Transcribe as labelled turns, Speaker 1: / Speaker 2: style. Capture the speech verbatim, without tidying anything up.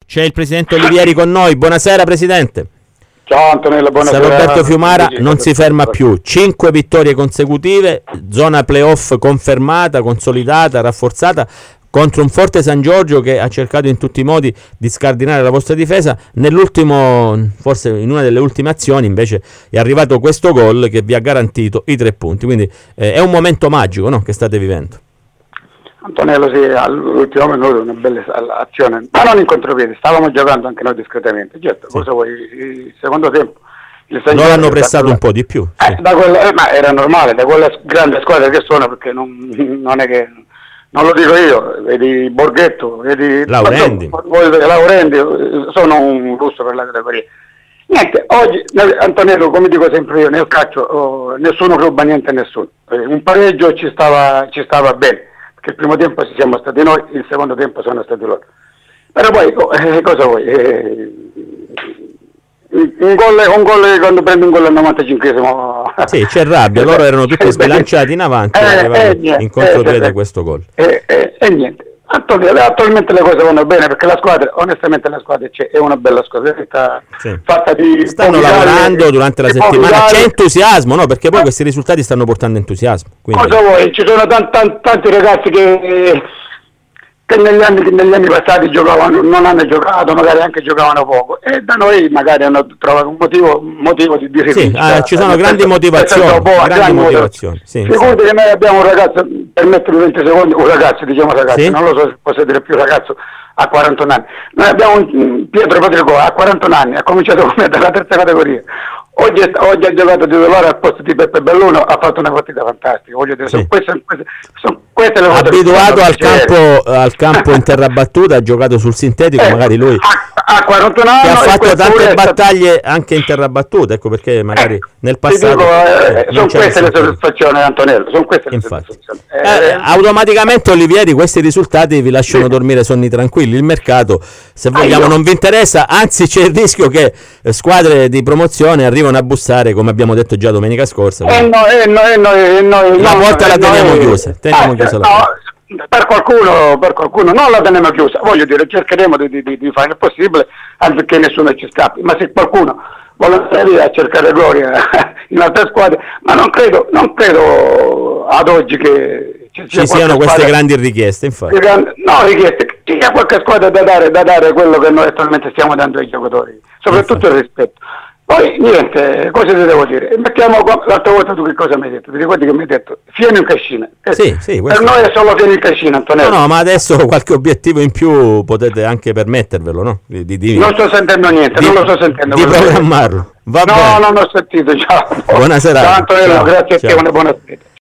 Speaker 1: C'è il presidente Olivieri con noi. Buonasera presidente.
Speaker 2: Ciao Antonello, buonasera.
Speaker 1: San Roberto Fiumara non si ferma più. Cinque vittorie consecutive, zona playoff confermata, consolidata, rafforzata, contro un forte San Giorgio che ha cercato in tutti i modi di scardinare la vostra difesa. Nell'ultimo, forse in una delle ultime azioni, invece è arrivato questo gol che vi ha garantito i tre punti. Quindi eh, è un momento magico, no, che state vivendo.
Speaker 2: Antonello, sì, all'ultimo minuto una bella azione, ma non in contropiede, stavamo giocando anche noi discretamente. Certo, sì. Cosa vuoi? Il secondo tempo il
Speaker 1: Loro hanno pressato quella, un po' di più.
Speaker 2: Eh, sì. da quella, eh, ma era normale, da quella grande squadra che sono, perché non, non è che non lo dico io, vedi Borghetto, vedi
Speaker 1: Laurendi,
Speaker 2: Laurendi sono un lusso per la categoria. Niente, oggi Antonello, come dico sempre io, nel calcio oh, nessuno ruba niente a nessuno. Eh, un pareggio ci stava, ci stava bene. Che il primo tempo ci siamo stati noi, il secondo tempo sono stati loro. Però poi eh, cosa vuoi? Eh, un gol, un gol quando prendi un gol al novantacinquesimo.
Speaker 1: Sì, c'è rabbia, loro erano tutti sbilanciati in avanti eh, e eh, in contropiede eh, questo gol.
Speaker 2: E eh, eh, niente. Attualmente le cose vanno bene perché la squadra, onestamente la squadra c'è, è una bella squadra,
Speaker 1: sì.
Speaker 2: fatta di
Speaker 1: stanno lavorando e, durante la settimana, c'è entusiasmo, no? Perché poi questi risultati stanno portando entusiasmo. Quindi...
Speaker 2: Cosa vuoi? Ci sono tanti, tanti, tanti ragazzi che, che, negli anni, che negli anni passati giocavano, non hanno giocato, magari anche giocavano poco e da noi magari hanno trovato un motivo, un motivo di dire
Speaker 1: sì, eh, ci sono grandi motivazioni, grandi motivazioni. Sì,
Speaker 2: Secondo che noi abbiamo un ragazzo, per mettere venti secondi, un ragazzo, diciamo ragazzo, sì? Non lo so se posso dire più ragazzo, a quarantuno anni. Noi abbiamo un Pietro Patrico a quarantuno anni, ha cominciato come dalla terza categoria. Oggi, oggi ha giocato titolare al posto di Peppe Belluno, ha fatto una partita fantastica. Voglio dire, sì. sono queste, queste, sono queste le cose.
Speaker 1: Abituato al campo, al campo in terra battuta, ha giocato sul sintetico, eh, magari lui
Speaker 2: a, a quarantuno anni
Speaker 1: che ha fatto tante battaglie stato... anche in terra battuta, ecco perché magari eh, nel passato
Speaker 2: dico, eh, sono queste le soddisfazioni, Antonello, sono queste le soddisfazioni.
Speaker 1: Eh, eh, automaticamente Olivieri questi risultati vi lasciano sì. dormire sonni tranquilli. Il mercato, se vogliamo, ah, non vi interessa, anzi c'è il rischio che eh, squadre di promozione arrivano a bussare, come abbiamo detto già domenica scorsa.
Speaker 2: Eh no, eh no, eh no, eh no,
Speaker 1: la
Speaker 2: no,
Speaker 1: porta
Speaker 2: eh
Speaker 1: la teniamo
Speaker 2: no,
Speaker 1: chiusa, teniamo
Speaker 2: eh,
Speaker 1: chiusa la
Speaker 2: no, per qualcuno, per qualcuno non la teniamo chiusa, voglio dire, cercheremo di, di, di fare il possibile anziché nessuno ci scappi, ma se qualcuno vuole andare a cercare gloria in altre squadre, ma non credo, non credo ad oggi che
Speaker 1: ci, ci siano queste squadra, grandi richieste, infatti.
Speaker 2: No, richieste, ci sia qualche squadra da dare, da dare quello che noi attualmente stiamo dando ai giocatori, soprattutto infatti. Il rispetto. Poi niente, cosa ti devo dire? Mettiamo l'altra volta tu che cosa mi hai detto? Ti ricordi che mi hai detto? Fieno in cascina. Eh,
Speaker 1: sì, sì,
Speaker 2: per noi è solo fieno in cascina, Antonello.
Speaker 1: No, no, ma adesso qualche obiettivo in più potete anche permettervelo, no? Di, di, di,
Speaker 2: non sto sentendo niente, di, non lo sto sentendo.
Speaker 1: Di programmarlo. Va
Speaker 2: no,
Speaker 1: bene.
Speaker 2: non ho sentito, ciao.
Speaker 1: Buona serata.
Speaker 2: Ciao Antonello,
Speaker 1: ciao,
Speaker 2: grazie
Speaker 1: ciao.
Speaker 2: a te, una buona serata.